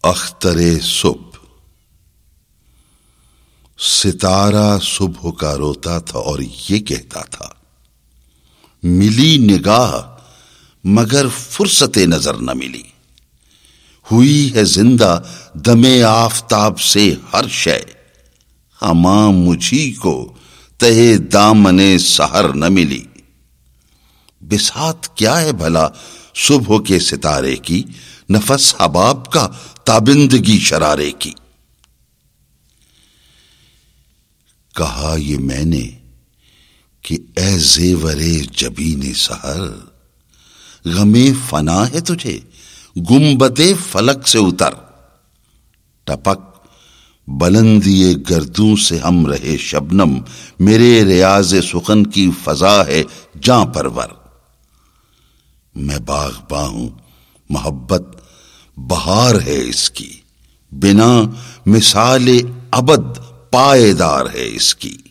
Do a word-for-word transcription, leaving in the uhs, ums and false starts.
اختر صبح۔ ستارہ صبح کا روتا تھا اور یہ کہتا تھا، ملی نگاہ مگر فرصت نظر نہ ملی، ہوئی ہے زندہ دم آفتاب سے ہر شے، ہماں مجھی کو تہے دامن سحر نہ ملی۔ بساط کیا ہے بھلا صبح کے ستارے کی، نفس حباب کا تابندگی شرارے کی۔ کہا یہ میں نے کہ اے زیور جبین سحر، غم فنا ہے تجھے گنبد فلک سے اتر، ٹپک بلندی گردوں سے ہم رہے شبنم، میرے ریاض سخن کی فضا ہے جاں پرور۔ میں باغباں ہوں، محبت بہار ہے اس کی، بنا مثال ابد پائیدار ہے اس کی۔